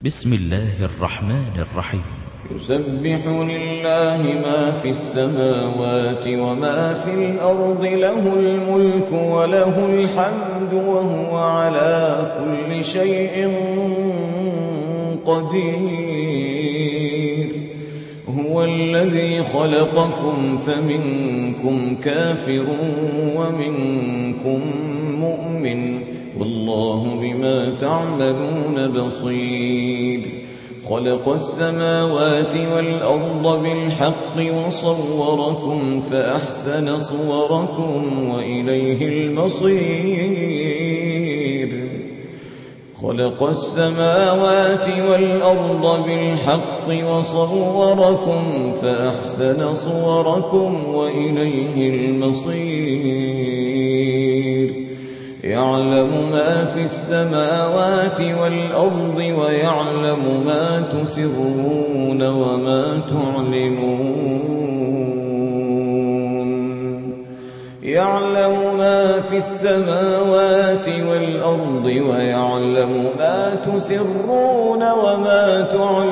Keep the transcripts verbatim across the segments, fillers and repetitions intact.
بسم الله الرحمن الرحيم. يسبح لله ما في السماوات وما في الأرض، له الملك وله الحمد وهو على كل شيء قدير. هو الذي خلقكم فمنكم كافر ومنكم مؤمن، والله بما تعملون بصير. خلق السماوات والأرض بالحق وصوركم فأحسن صوركم وإليه المصير. خلق السماوات والأرض بالحق وصوركم فأحسن صوركم وإليه المصير. يعلم ما في السماوات والأرض ويعلم ما تسرون وما تعلنون. يعلم ما في السماوات والأرض ويعلم ما تسرون وما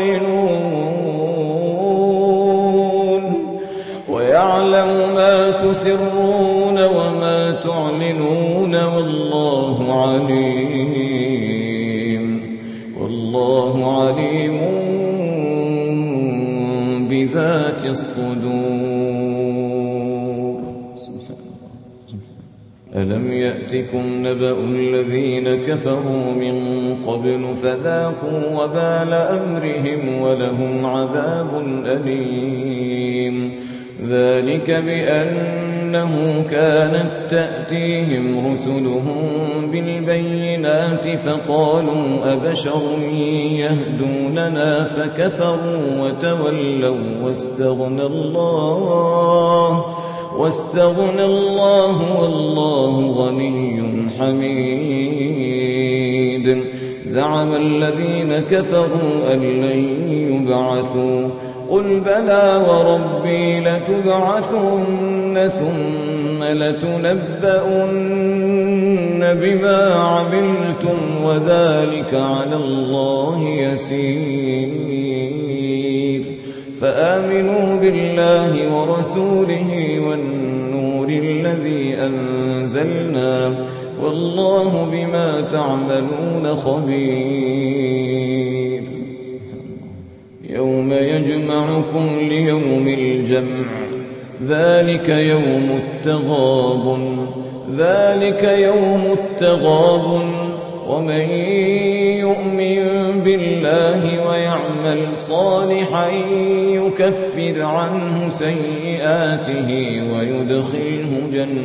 تعلنون. ويعلم ما تسرون وما تعلنون والله عليم والله عليم بذات الصدور. ألم يأتكم نبأ الذين كفروا من قبل فذاقوا وبال أمرهم ولهم عذاب أليم. ذلك بأنه كانت تأتيهم رسلهم بالبينات فقالوا أبشر يهدوننا فكفروا وتولوا واستغنى الله واستغنى الله والله غني حميد. زعم الذين كفروا أن لن يبعثوا قل بلى وربي لتبعثن ثم لتنبؤن بما عملتم وذلك على الله يسير. فآمنوا بالله ورسوله والنور الذي أنزلنا والله بما تعملون خبير. يوم يجمعكم ليوم الجمع ذلك يوم التغابن ذلك يوم التغابن ومن يؤمن بالله ويعمل صالحا يكفر عنه سيئاته ويدخله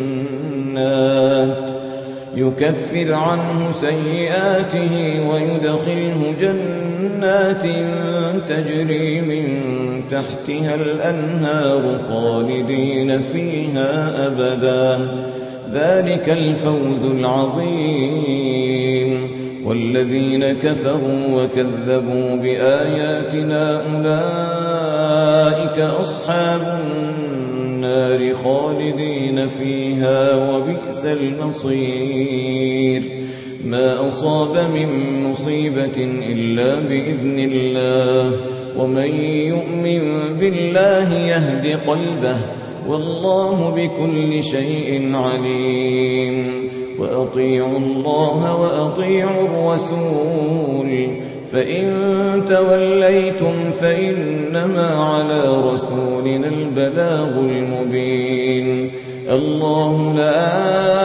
جنات يكفر عنه سيئاته ويدخله جنات تجري من تحتها الأنهار خالدين فيها أبدا. ذلك الفوز العظيم. والذين كفروا وكذبوا بآياتنا أولئك أصحاب النار خالدين فيها وبئس المصير. ما أصاب من مصيبة إلا بإذن الله ومن يؤمن بالله يهد قلبه والله بكل شيء عليم. وأطيعوا الله وأطيعوا الرسول فإن توليتم فإنما على رسولنا البلاغ المبين. الله لا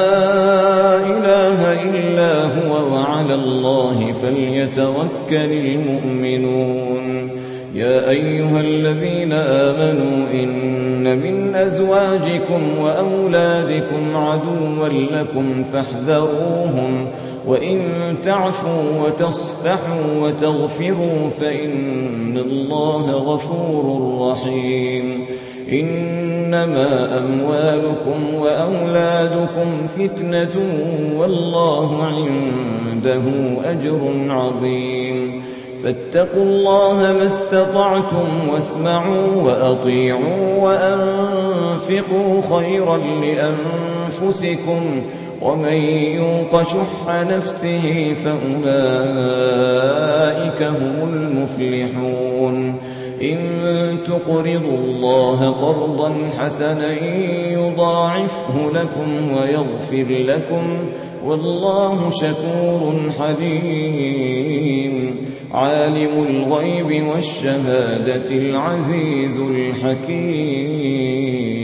إله إلا هو وعلى الله فليتوكل المؤمنون. يا أيها الذين آمنوا إن من أزواجكم وأولادكم عدوا لكم فاحذروهم وإن تعفوا وتصفحوا وتغفروا فإن الله غفور رحيم. إنما أموالكم وأولادكم فتنة والله عنده أجر عظيم. فاتقوا الله ما استطعتم واسمعوا وأطيعوا وأنفقوا خيرا لأنفسكم ومن يوق شح نفسه فأولئك هم المفلحون إن تقرضوا الله قرضا حسنا يضاعفه لكم ويغفر لكم والله شكور حليم عالم الغيب والشهادة العزيز الحكيم